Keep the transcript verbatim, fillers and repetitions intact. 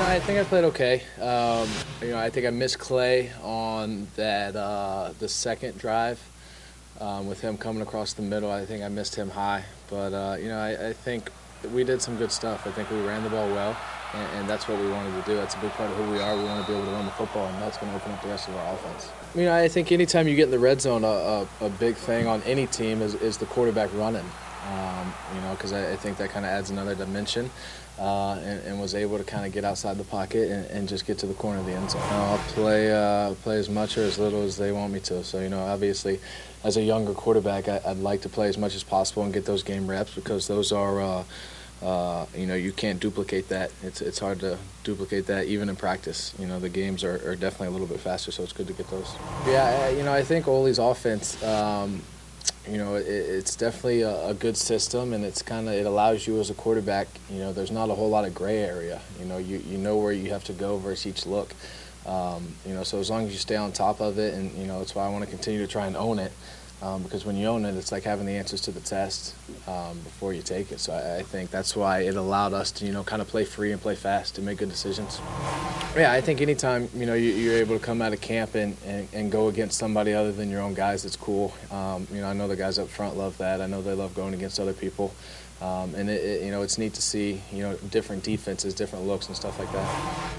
I think I played okay. Um, you know, I think I missed Clay on that uh, the second drive um, with him coming across the middle. I think I missed him high, but uh, you know, I, I think we did some good stuff. I think we ran the ball well, and, and that's what we wanted to do. That's a big part of who we are. We want to be able to run the football, and that's going to open up the rest of our offense. You know, I think anytime you get in the red zone, a, a, a big thing on any team is, is the quarterback running. Um, you know, because I, I think that kind of adds another dimension, uh, and, and was able to kind of get outside the pocket and, and just get to the corner of the end zone. You know, I'll play uh, play as much or as little as they want me to. So, you know, obviously, as a younger quarterback, I, I'd like to play as much as possible and get those game reps because those are, uh, uh, you know, you can't duplicate that. It's it's hard to duplicate that even in practice. You know, the games are, are definitely a little bit faster, so it's good to get those. Yeah, I, you know, I think Ole's offense. Um, You know, it, it's definitely a, a good system, and it's kind of it allows you as a quarterback. You know, there's not a whole lot of gray area. You know, you you know where you have to go versus each look. Um, you know, so as long as you stay on top of it, and you know, that's why I want to continue to try and own it, um, because when you own it, it's like having the answers to the test um, before you take it. So I, I think that's why it allowed us to you know kind of play free and play fast and make good decisions. Yeah, I think anytime you know you, you're able to come out of camp and, and, and go against somebody other than your own guys, it's cool. Um, you know, I know the guys up front love that. I know they love going against other people, um, and it, it, you know it's neat to see you know different defenses, different looks, and stuff like that.